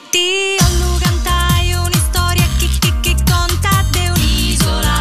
ti allu cantai un'istoria chi conta de un'isola.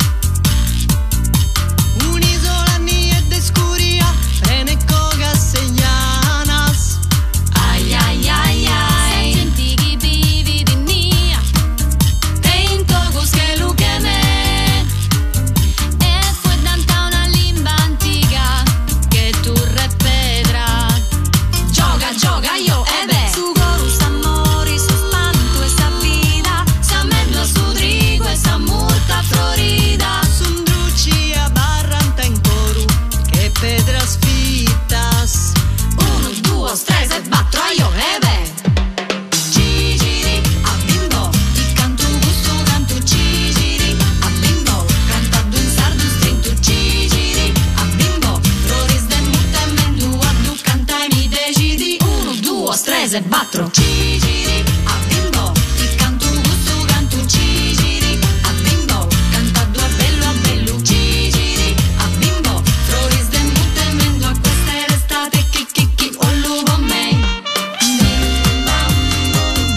Un'isola mia de scuria, prene cogas señanas. Ai ai ai ai, senti chi vivi di nia, e in tocos che lu che me, e fue danta una limba antica, che tu repedra. Gioca, gioca io, e beh, su corus amori, su spanto e sa vida, sa medlo su trigo e sa murta florida. Sundruci a barranta in coru, che pedras fitas. 1, 2, 3 e 4 io, e beh. Cigiri, a bimbo, ti canto gusto, canto cigiri, a bimbo, cantando in sardo strinto cigiri, a bimbo, floris de mutte mendu, a du canta e mi decidi. 1, 2, 3 e 4 cigiri, a bimbo, ti canto gusto, canto cigiri, a bimbo, cantando a bello cigiri, a bimbo, floris de mutte mendu, a questa è l'estate chi o lupo me. Bim bam bum,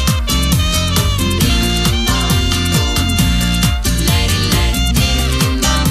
bim bam bum, lady let bim bam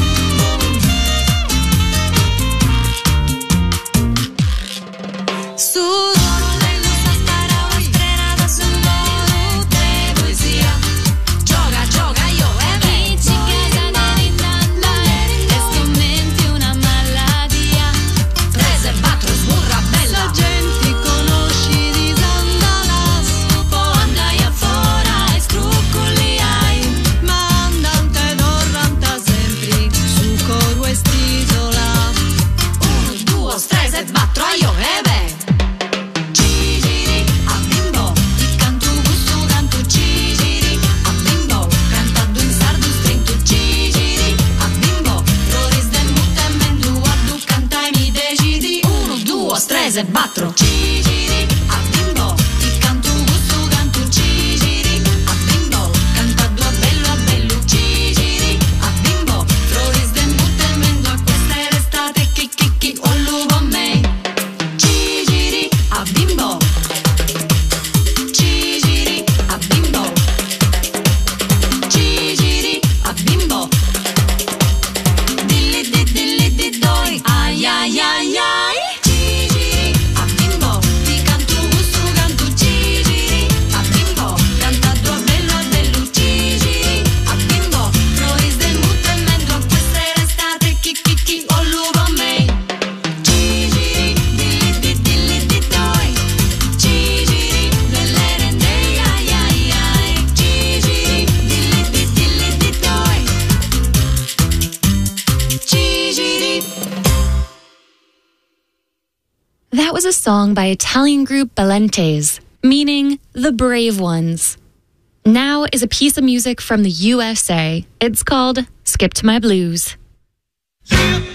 bum. Sudoro le luces para una strenata sul volo de poesia. Gioca, gioca io, e me. Chica nell'inlanda, e scommenti una malattia. 3 e 4 sburra bella. La gente conosci di sandalas, Poi andai a fora e scruccoli ai. ma andante dorranta sempre su coru est'isola. 1, 2, 3 e 4 io, e beh. Cigiri, a bimbo, ti canto gusto, canto cigiri, a bimbo, cantando in sardo strinto cigiri, a bimbo, floris de mutte mendu, a du canta e mi decidi. 1, 2, 3 e 4 cigiri, a bimbo, ti canto gusto, canto cigiri, a bimbo, cantando a bello cigiri, a bimbo, floris de mutte mendu, a questa è l'estate chi o lupo me. Cigiri, a bimbo, cigiri, a bimbo, cigiri, a bimbo, dilli di doi, ai ai ai ai. Cigiri, a bimbo, ti canto gusto, canto cigiri, a bimbo, cantando a bello cigiri, a bimbo, floris de mutte mendu, a questa è l'estate chi o lupo me. Cigiri, dilli di doi, cigiri, delle rendei ai ai ai. Cigiri, dilli di doi, cigiri. That was a song by Italian group Balentes, meaning the brave ones. Now is a piece of music from the USA. It's called Skip to My Blues. Skip